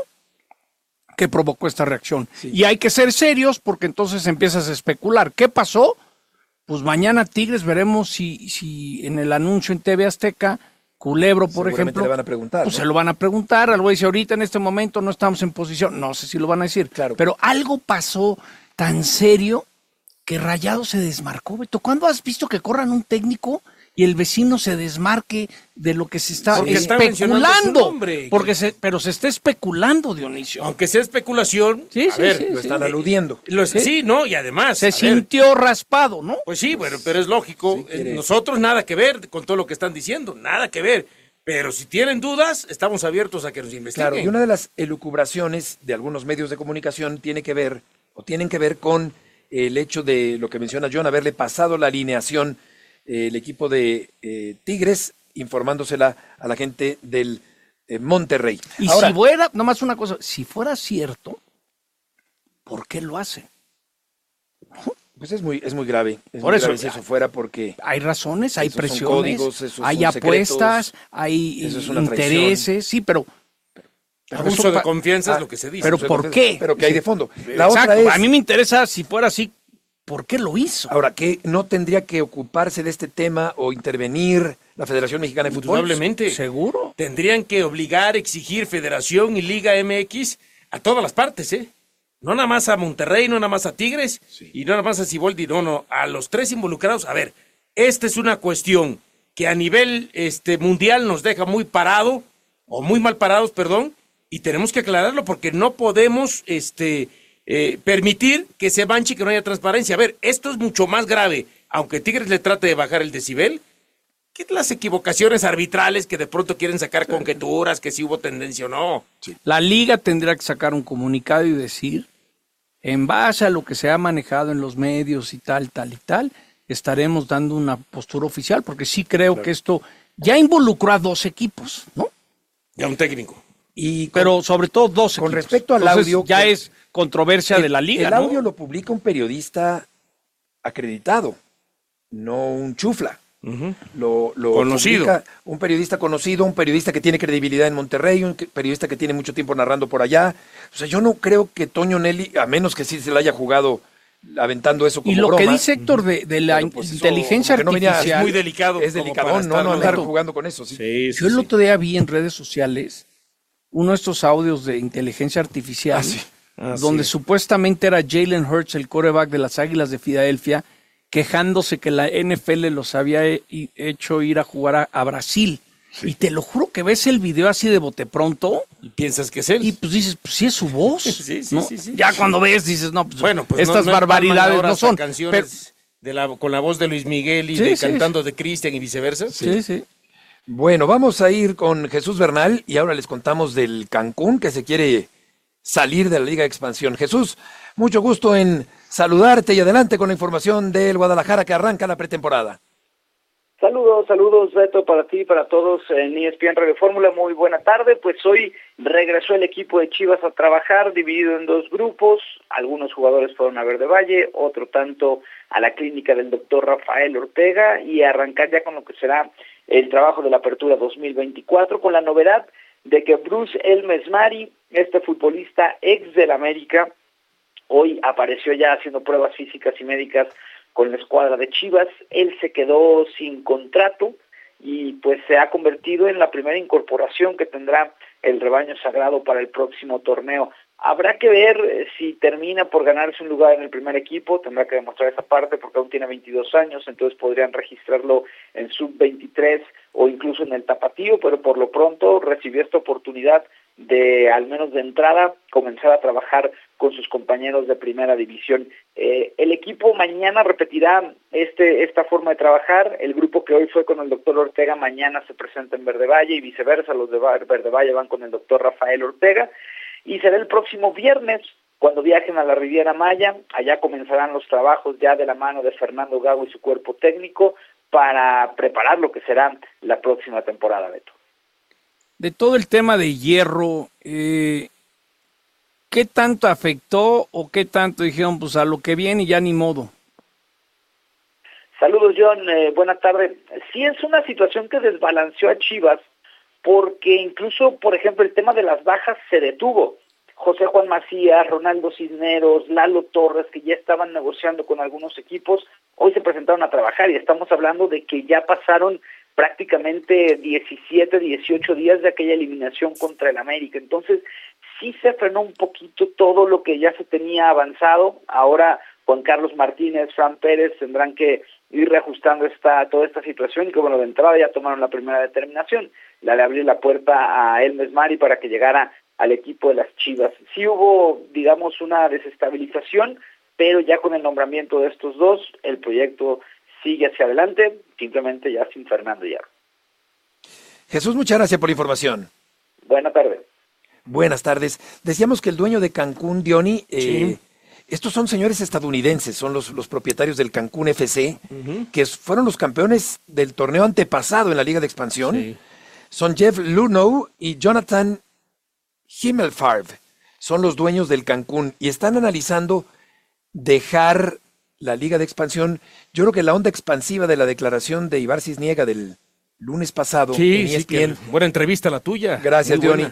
que provocó esta reacción. Sí. Y hay que ser serios porque entonces empiezas a especular. ¿Qué pasó? Pues mañana Tigres veremos si, si en el anuncio en T V Azteca, Culebro, por ejemplo, le van a preguntar, pues ¿no? se lo van a preguntar. Algo dice, ahorita en este momento no estamos en posición. No sé si lo van a decir. Claro. Pero algo pasó tan serio que Rayado se desmarcó, Beto. ¿Cuándo has visto que corran un técnico y el vecino se desmarque de lo que se está Porque especulando? Está Porque se, pero se está especulando, Dionisio. Aunque sea especulación, sí, a sí, ver, sí, lo sí, están sí. aludiendo. Lo, sí. sí, no, y además se sintió ver. raspado, ¿no? Pues sí, bueno, pero es lógico. Sí, nosotros nada que ver con todo lo que están diciendo, nada que ver. Pero si tienen dudas, estamos abiertos a que nos investiguen. Claro, y una de las elucubraciones de algunos medios de comunicación tiene que ver, o tienen que ver con el hecho de lo que menciona John, haberle pasado la alineación eh, el equipo de eh, Tigres, informándosela a la gente del eh, Monterrey. Y Ahora, si fuera, nomás una cosa, si fuera cierto, ¿por qué lo hace? Pues es muy, es muy grave. Es Por muy eso, grave si eso fuera porque hay razones, hay presiones, códigos, esos hay son apuestas, secretos, hay eso es intereses, traición. sí, pero... pero abuso de confianza ah, es lo que se dice. ¿Pero por qué? Pero que hay de fondo. La Exacto, otra es, a mí me interesa, si fuera así, ¿por qué lo hizo? Ahora, ¿qué no tendría que ocuparse de este tema o intervenir la Federación Mexicana de Fútbol? Indudablemente. ¿Seguro? Tendrían que obligar, exigir Federación y Liga M X a todas las partes, ¿eh? No nada más a Monterrey, no nada más a Tigres, sí. y no nada más a Siboldi, no, no, a los tres involucrados. A ver, esta es una cuestión que a nivel este, mundial nos deja muy parado, o muy mal parados, perdón, y tenemos que aclararlo porque no podemos este, eh, permitir que se manche y que no haya transparencia. A ver, esto es mucho más grave, aunque Tigres le trate de bajar el decibel, que las equivocaciones arbitrales que de pronto quieren sacar conjeturas, que si hubo tendencia o no. Sí. La liga tendrá que sacar un comunicado y decir, en base a lo que se ha manejado en los medios y tal, tal y tal, estaremos dando una postura oficial, porque sí creo claro. que esto ya involucró a dos equipos, ¿no? Y a un técnico. Y con, pero sobre todo dos con equipos. Respecto al Entonces, audio... ya que, es controversia el, de la liga, El ¿no? audio lo publica un periodista acreditado, no un chufla. Uh-huh. Lo, lo conocido. Un periodista conocido, un periodista que tiene credibilidad en Monterrey, un periodista que tiene mucho tiempo narrando por allá. O sea, yo no creo que Toño Nelly, a menos que sí se la haya jugado aventando eso como Y lo broma, que dice Héctor de, de la bueno, pues inteligencia no venía, artificial... es muy delicado. Es delicado, no, no andar jugando con eso. Sí. Sí, sí, yo el sí. otro día vi en redes sociales uno de estos audios de inteligencia artificial, ah, sí. ah, donde sí. supuestamente era Jalen Hurts, el quarterback de las Águilas de Filadelfia, quejándose que la N F L los había hecho ir a jugar a, a Brasil. Sí. Y te lo juro que ves el video así de bote pronto. Y piensas que es él. Y pues dices, pues sí es su voz. sí, sí, ¿no? sí, sí. Ya cuando ves dices, no, pues, bueno, pues estas no, no barbaridades no son. Canciones pero, de la, con la voz de Luis Miguel y sí, de, sí, cantando sí. de Cristian y viceversa. Sí, sí. sí. Bueno, vamos a ir con Jesús Bernal y ahora les contamos del Cancún que se quiere salir de la Liga de Expansión. Jesús, mucho gusto en saludarte y adelante con la información del Guadalajara que arranca la pretemporada. Saludos, saludos Beto, para ti y para todos en E S P N Radio Fórmula, muy buena tarde. Pues hoy regresó el equipo de Chivas a trabajar, dividido en dos grupos. Algunos jugadores fueron a Verde Valle, otro tanto a la clínica del doctor Rafael Ortega, y a arrancar ya con lo que será el trabajo de la apertura dos mil veinticuatro, con la novedad de que Bruce El Mesmari, este futbolista ex del América, hoy apareció ya haciendo pruebas físicas y médicas con la escuadra de Chivas. Él se quedó sin contrato y pues se ha convertido en la primera incorporación que tendrá el rebaño sagrado para el próximo torneo. Habrá que ver si termina por ganarse un lugar en el primer equipo, tendrá que demostrar esa parte porque aún tiene veintidós años, entonces podrían registrarlo en sub veintitrés o incluso en el tapatío, pero por lo pronto recibió esta oportunidad de, al menos de entrada, comenzar a trabajar con sus compañeros de primera división. Eh, el equipo mañana repetirá este esta forma de trabajar. El grupo que hoy fue con el doctor Ortega mañana se presenta en Verde Valle y viceversa, los de Verde Valle van con el doctor Rafael Ortega, y será el próximo viernes cuando viajen a la Riviera Maya. Allá comenzarán los trabajos ya de la mano de Fernando Gago y su cuerpo técnico para preparar lo que será la próxima temporada, Beto. De todo el tema de Hierro, eh, ¿qué tanto afectó o qué tanto dijeron, pues a lo que viene y ya ni modo? Saludos, John, eh, buenas tardes. Sí, es una situación que desbalanceó a Chivas, porque incluso, por ejemplo, el tema de las bajas se detuvo. José Juan Macías, Ronaldo Cisneros, Lalo Torres, que ya estaban negociando con algunos equipos, hoy se presentaron a trabajar y estamos hablando de que ya pasaron prácticamente diecisiete, dieciocho días de aquella eliminación contra el América. Entonces, sí se frenó un poquito todo lo que ya se tenía avanzado. Ahora Juan Carlos Martínez, Fran Pérez tendrán que ir reajustando esta toda esta situación, y que bueno, de entrada ya tomaron la primera determinación, la de abrir la puerta a El Mesmari para que llegara al equipo de las Chivas. Sí hubo, digamos, una desestabilización, pero ya con el nombramiento de estos dos, el proyecto sigue hacia adelante, simplemente ya sin Fernando Hierro. Jesús, muchas gracias por la información. Buenas tardes. Buenas tardes. Decíamos que el dueño de Cancún, Diony, eh, Sí. estos son señores estadounidenses, son los, los propietarios del Cancún F C, Ujú. que fueron los campeones del torneo antepasado en la Liga de Expansión. Sí. Son Jeff Luhnow y Jonathan Himmelfarb, son los dueños del Cancún y están analizando dejar la Liga de Expansión. Yo creo que la onda expansiva de la declaración de Ibar Cisniega del lunes pasado Sí, en sí, E S P N, que buena entrevista la tuya. gracias, Muy Diony, buena.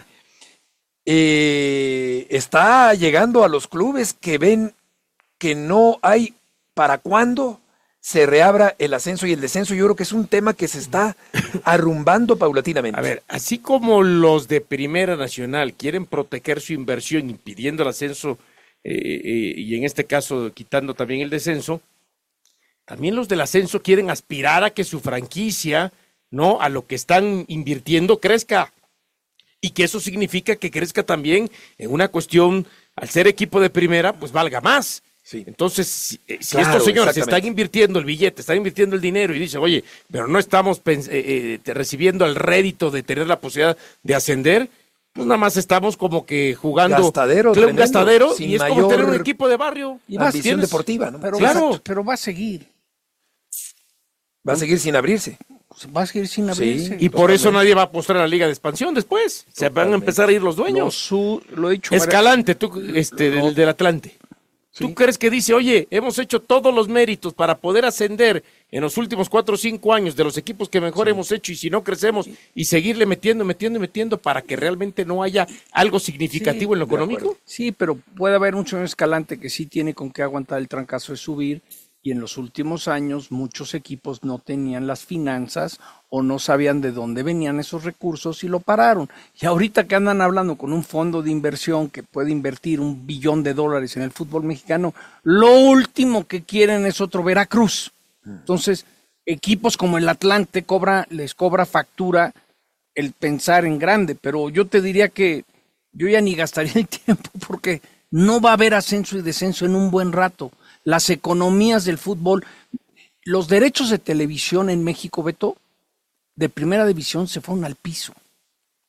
eh, está llegando a los clubes que ven que no hay para cuándo se reabra el ascenso y el descenso. Yo creo que es un tema que se está arrumbando paulatinamente. A ver, así como los de Primera Nacional quieren proteger su inversión impidiendo el ascenso eh, eh, y en este caso quitando también el descenso, también los del ascenso quieren aspirar a que su franquicia, ¿no?, a lo que están invirtiendo crezca. Y que eso significa que crezca también en una cuestión, al ser equipo de primera, pues valga más. Sí. Entonces, si, eh, si Claro, estos señores exactamente. están invirtiendo el billete, están invirtiendo el dinero y dicen, oye, pero no estamos pens- eh, eh, recibiendo el rédito de tener la posibilidad de ascender, pues nada más estamos como que jugando Gastadero claro, un tremendo, gastadero sin y es como mayor tener un equipo de barrio. Y vas- ambición ¿tienes? deportiva, ¿no? Pero, Sí, claro. va, pero va a seguir, va a seguir sin abrirse. va a seguir sin Sí. abrirse. Y por eso nadie va a apostar a la Liga de Expansión después. Se van a Totalmente. empezar a ir los Lo, dueños. su- lo he dicho varias- Escalante, tú, este, del, del Atlante. ¿Tú crees que dice, oye, hemos hecho todos los méritos para poder ascender en los últimos cuatro o cinco años de los equipos que mejor hemos hecho y si no crecemos y seguirle metiendo, metiendo y metiendo para que realmente no haya algo significativo Sí, en lo de económico? acuerdo. Sí, pero puede haber un señor Escalante que sí tiene con qué aguantar el trancazo de subir, y en los últimos años muchos equipos no tenían las finanzas o no sabían de dónde venían esos recursos y lo pararon. Y ahorita que andan hablando con un fondo de inversión que puede invertir un billón de dólares en el fútbol mexicano, lo último que quieren es otro Veracruz. Entonces, equipos como el Atlante cobra, les cobra factura el pensar en grande, pero yo te diría que yo ya ni gastaría el tiempo porque no va a haber ascenso y descenso en un buen rato. Las economías del fútbol, los derechos de televisión en México, Beto, de primera división se fueron al piso.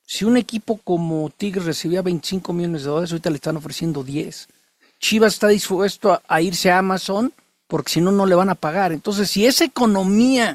Si un equipo como Tigres recibía veinticinco millones de dólares, ahorita le están ofreciendo diez. Chivas está dispuesto a, a irse a Amazon porque si no, no le van a pagar. Entonces, si esa economía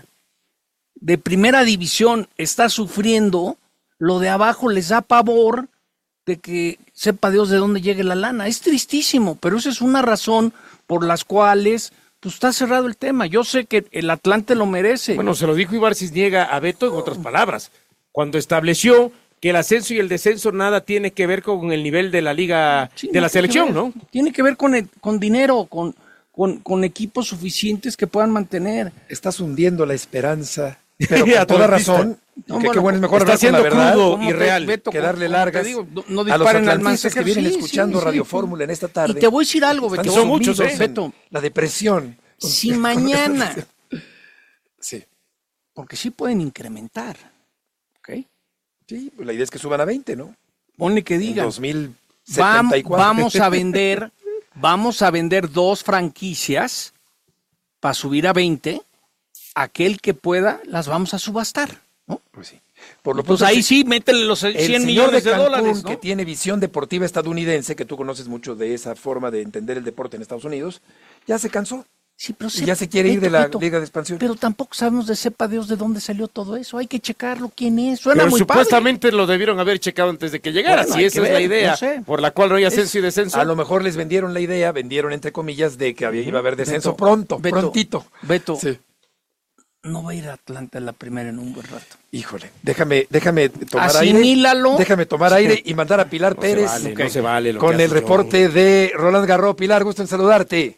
de primera división está sufriendo, lo de abajo les da pavor de que sepa Dios de dónde llegue la lana. Es tristísimo, pero esa es una razón por las cuales pues está cerrado el tema. Yo sé que el Atlante lo merece. Bueno, se lo dijo Ibar Cisniega a Beto en otras palabras, cuando estableció que el ascenso y el descenso nada tiene que ver con el nivel de la liga, sí, de la selección, ¿no? Tiene que ver con, el, con dinero, con, con, con equipos suficientes que puedan mantener. Estás hundiendo la esperanza, pero con toda razón. No, que, bueno, qué bueno, es mejor está siendo crudo y te, real Beto, que darle largas digo, no, no a los atlantistas que vienen sí, escuchando sí, Radio sí. Fórmula en esta tarde. Y te voy a decir algo, Beto. Son muchos, ¿eh? Beto. La depresión. Si mañana, sí, porque sí pueden incrementar, ¿ok? Sí, pues la idea es que suban a veinte, ¿no? Ponle que digan. dos mil setenta y cuatro. Vamos a vender, vamos a vender dos franquicias para subir a veinte. Aquel que pueda, las vamos a subastar, ¿no? Pues sí. Por lo pues ahí sí, métele los cien millones de, de dólares, ¿no? Que tiene visión deportiva estadounidense, que tú conoces mucho de esa forma de entender el deporte en Estados Unidos, ya se cansó. Sí, pero y ya se quiere Beto, ir de la Beto, Liga de Expansión. Pero tampoco sabemos de sepa Dios de dónde salió todo eso. Hay que checarlo, quién es. Suena pero muy supuestamente padre. Lo debieron haber checado antes de que llegara. Bueno, si esa es ver, la idea no sé. por la cual no hay ascenso es, y descenso. A lo mejor les vendieron la idea, vendieron entre comillas, de que había, iba a haber descenso Beto, pronto, Beto, prontito. Beto, sí. No va a ir a Atlanta en la primera en un buen rato. Híjole, déjame, déjame tomar Asimílalo. aire. Déjame tomar sí. aire y mandar a Pilar no Pérez. Se vale, okay. No se vale lo con que el reporte John. de Roland Garros. Pilar, gusto en saludarte.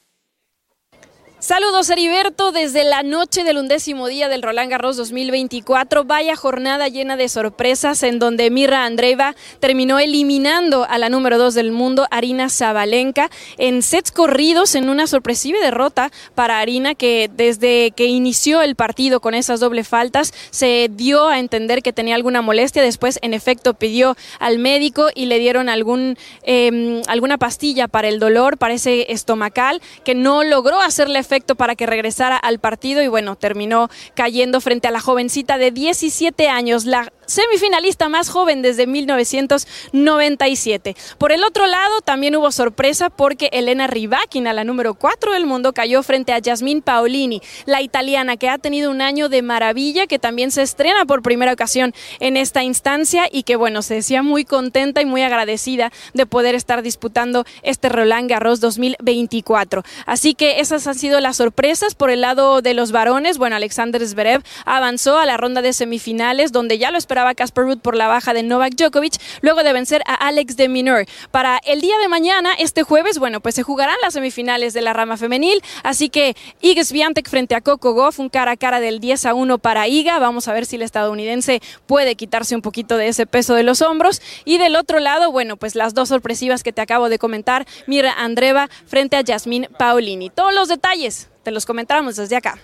Saludos, Heriberto, desde la noche del undécimo día del Roland Garros dos mil veinticuatro. Vaya jornada llena de sorpresas en donde Mirra Andreeva terminó eliminando a la número dos del mundo, Aryna Sabalenka, en sets corridos en una sorpresiva derrota para Aryna, que desde que inició el partido con esas doble faltas se dio a entender que tenía alguna molestia. Después, en efecto, pidió al médico y le dieron algún, eh, alguna pastilla para el dolor, parece estomacal, que no logró hacerle efecto para que regresara al partido y bueno, terminó cayendo frente a la jovencita de diecisiete años, la semifinalista más joven desde mil novecientos noventa y siete. Por el otro lado, también hubo sorpresa porque Elena Rybakina, la número cuatro del mundo, cayó frente a Yasmine Paolini, la italiana, que ha tenido un año de maravilla, que también se estrena por primera ocasión en esta instancia y que bueno, se decía muy contenta y muy agradecida de poder estar disputando este Roland Garros dos mil veinticuatro. Así que esas han sido las sorpresas. Por el lado de los varones, bueno, Alexander Zverev avanzó a la ronda de semifinales, donde ya lo esperaba Casper Ruud por la baja de Novak Djokovic, luego de vencer a Alex de Minaur. Para el día de mañana, este jueves, bueno, pues se jugarán las semifinales de la rama femenil, así que Iga Swiatek frente a Coco Gauff, un cara a cara del diez a uno para Iga. Vamos a ver si la estadounidense puede quitarse un poquito de ese peso de los hombros. Y del otro lado, bueno, pues las dos sorpresivas que te acabo de comentar, Mirra Andreeva frente a Yasmine Paolini. Todos los detalles te los comentamos desde acá.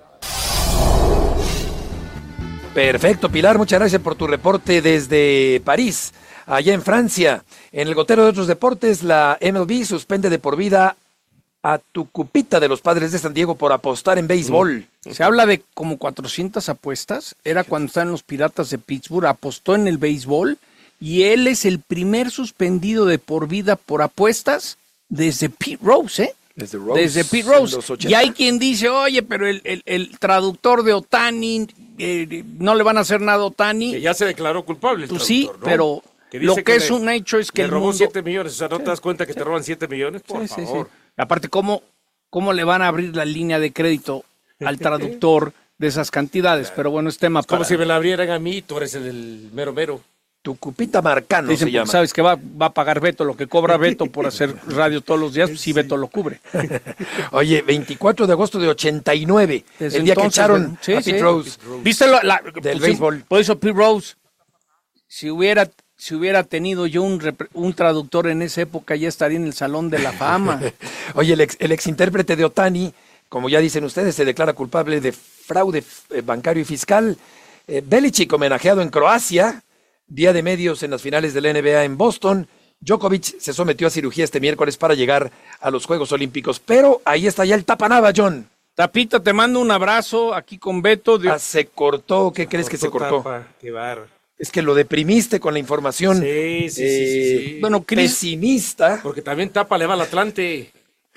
Perfecto, Pilar, muchas gracias por tu reporte desde París, allá en Francia. En el gotero de otros deportes, la M L B suspende de por vida a Tucupita de los Padres de San Diego por apostar en béisbol. Se habla de como cuatrocientas apuestas, era cuando estaban los Piratas de Pittsburgh, apostó en el béisbol y él es el primer suspendido de por vida por apuestas desde Pete Rose, ¿eh? Desde, Rose, Desde Pete Rose. Y hay quien dice, oye, pero el, el, el traductor de Ohtani, eh, no le van a hacer nada a Ohtani. Que ya se declaró culpable el pues traductor, sí, ¿no? pero que lo que, que es le, un hecho es que le el robó mundo... siete millones, o sea, ¿no sí. te das cuenta que te roban siete millones? Por sí, favor. Sí, sí. Aparte, ¿cómo, ¿cómo le van a abrir la línea de crédito al traductor de esas cantidades? Pero bueno, es tema es como para... si me la abrieran a mí, tú eres el, el mero mero. Tucupita Marcano Dicen, se llama. Sabes que va, va a pagar Beto lo que cobra Beto por hacer radio todos los días, pues sí, Beto lo cubre. Oye, veinticuatro de agosto de ochenta y nueve, Desde el día entonces, que echaron sí, a Pete sí. Rose. ¿Viste lo, la, del pues, béisbol? Por eso Pete Rose, si hubiera, si hubiera tenido yo un, un traductor en esa época, ya estaría en el Salón de la Fama. Oye, el ex, el ex intérprete de Ohtani, como ya dicen ustedes, se declara culpable de fraude eh, bancario y fiscal. Eh, Belichick homenajeado en Croacia. Día de medios en las finales de la N B A en Boston. Djokovic se sometió a cirugía este miércoles para llegar a los Juegos Olímpicos. Pero ahí está ya el Tapanaba, John. Tapita, te mando un abrazo aquí con Beto. De... Ah, se cortó. ¿Qué crees que se cortó? Tapa, qué bar. Es que lo deprimiste con la información Sí, sí, eh, sí, sí, sí. Bueno, Chris- pesimista. Porque también Tapa le va al Atlante.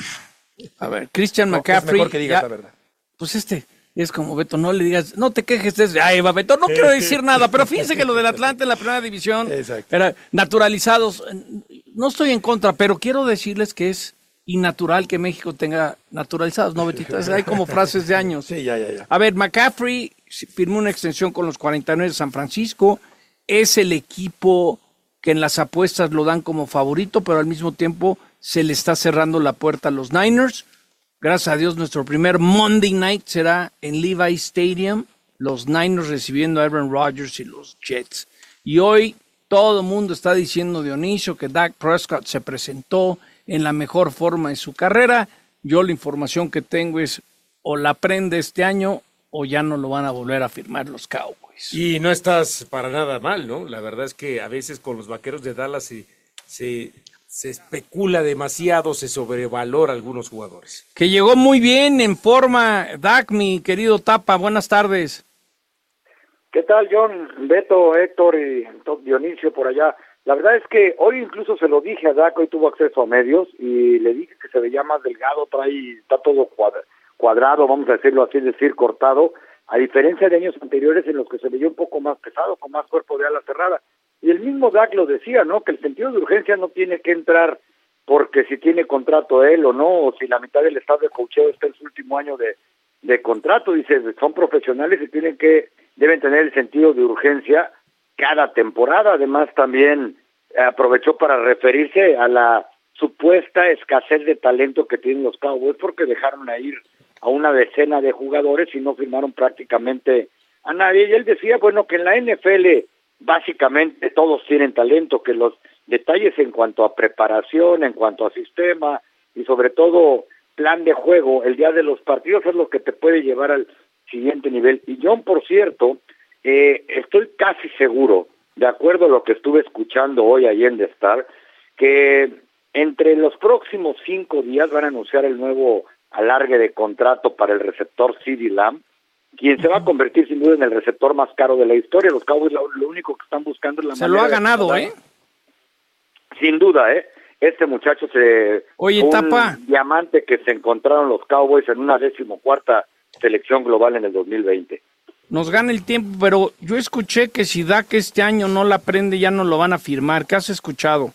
A ver, Christian No, McCaffrey. es mejor que digas ya- la verdad. Pues este es como Beto, no le digas, no te quejes de eso. Ay, va Beto, no quiero decir nada, pero fíjense que lo del Atlante en la primera división Exacto. era naturalizados. No estoy en contra, pero quiero decirles que es innatural que México tenga naturalizados, ¿no, Betita? Hay como frases de años. Sí, ya, ya, ya. A ver, McCaffrey firmó una extensión con los cuarenta y nueve de San Francisco. Es el equipo que en las apuestas lo dan como favorito, pero al mismo tiempo se le está cerrando la puerta a los Niners. Gracias a Dios, nuestro primer Monday Night será en Levi Stadium, los Niners recibiendo a Aaron Rodgers y los Jets. Y hoy todo el mundo está diciendo, Dionisio, que Dak Prescott se presentó en la mejor forma de su carrera. Yo la información que tengo es o la prende este año o ya no lo van a volver a firmar los Cowboys. Y no estás para nada mal, ¿no? La verdad es que a veces con los Vaqueros de Dallas se, se, se especula demasiado, se sobrevalora a algunos jugadores. Que llegó muy bien en forma, Dak, mi querido Tapa. Buenas tardes. ¿Qué tal, John, Beto, Héctor y Dionisio por allá? La verdad es que hoy incluso se lo dije a Dak, hoy tuvo acceso a medios y le dije que se veía más delgado, trae, está todo cuadrado, vamos a decirlo así, decir cortado, a diferencia de años anteriores en los que se veía un poco más pesado, con más cuerpo de ala cerrada. Y el mismo Dak lo decía, ¿no? Que el sentido de urgencia no tiene que entrar porque si tiene contrato él o no, o si la mitad del staff de coacheo está en su último año de, de contrato. Dice, son profesionales y tienen que, deben tener el sentido de urgencia cada temporada. Además también aprovechó para referirse a la supuesta escasez de talento que tienen los Cowboys porque dejaron a ir a una decena de jugadores y no firmaron prácticamente a nadie. Y él decía, bueno, que en la N F L básicamente todos tienen talento, que los detalles en cuanto a preparación, en cuanto a sistema y sobre todo plan de juego el día de los partidos es lo que te puede llevar al siguiente nivel. Y John, por cierto, eh, estoy casi seguro, de acuerdo a lo que estuve escuchando hoy ahí en The Star, que entre los próximos cinco días van a anunciar el nuevo alargue de contrato para el receptor CeeDee Lamb, quien se va a convertir sin duda en el receptor más caro de la historia. Los Cowboys lo, lo único que están buscando es la Se lo ha ganado, ¿eh? Sin duda, ¿eh? Este muchacho se... Oye, un Tapa. diamante que se encontraron los Cowboys en una decimocuarta selección global en el dos mil veinte. Nos gana el tiempo, pero yo escuché que si Dak este año no la prende, ya no lo van a firmar. ¿Qué has escuchado?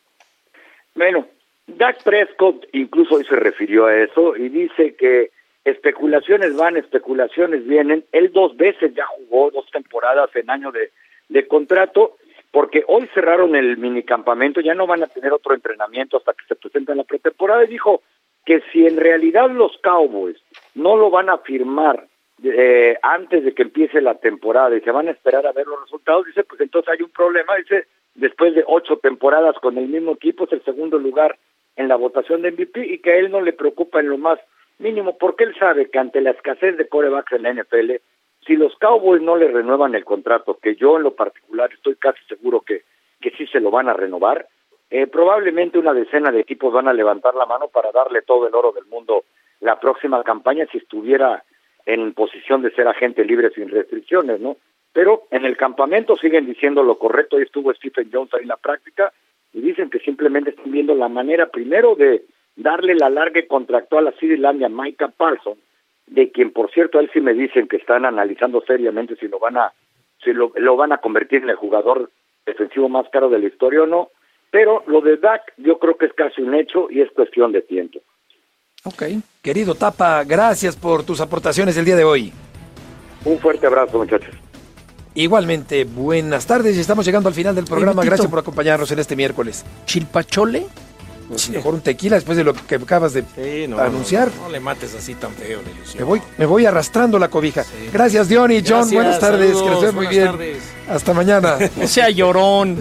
Bueno, Dak Prescott incluso hoy se refirió a eso y dice que especulaciones van, especulaciones vienen. Él dos veces ya jugó, dos temporadas en año de, de contrato, porque hoy cerraron el minicampamento, ya no van a tener otro entrenamiento hasta que se presenten en la pretemporada, y dijo que si en realidad los Cowboys no lo van a firmar eh, antes de que empiece la temporada y se van a esperar a ver los resultados, dice, pues entonces hay un problema. Dice, después de ocho temporadas con el mismo equipo, es el segundo lugar en la votación de M V P y que a él no le preocupa en lo más mínimo, porque él sabe que ante la escasez de quarterbacks en la N F L, si los Cowboys no le renuevan el contrato, que yo en lo particular estoy casi seguro que, que sí se lo van a renovar, eh, probablemente una decena de equipos van a levantar la mano para darle todo el oro del mundo la próxima campaña si estuviera en posición de ser agente libre sin restricciones, ¿no? Pero en el campamento siguen diciendo lo correcto. Ahí estuvo Stephen Jones ahí en la práctica y dicen que simplemente están viendo la manera primero de darle la larga contractual a CeeDee Lamb y a Micah Parsons, de quien por cierto a él sí me dicen que están analizando seriamente si lo van a si lo, lo van a convertir en el jugador defensivo más caro de la historia o no, pero lo de Dak yo creo que es casi un hecho y es cuestión de tiempo. Ok. Querido Tapa, gracias por tus aportaciones el día de hoy. Un fuerte abrazo, muchachos. Igualmente, buenas tardes y estamos llegando al final del programa. Oye, Gracias por acompañarnos en este miércoles. ¿Chilpachole? Pues mejor un tequila después de lo que acabas de Sí, no, anunciar. No, no le mates así tan feo la ilusión. Me voy, me voy arrastrando la cobija. Sí. Gracias, Dion y John. Gracias, buenas tardes. saludos, que les vea muy buenas bien. tardes. Hasta mañana. No sea llorón.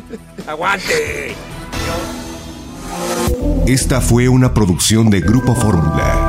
¡Aguante! Esta fue una producción de Grupo Fórmula.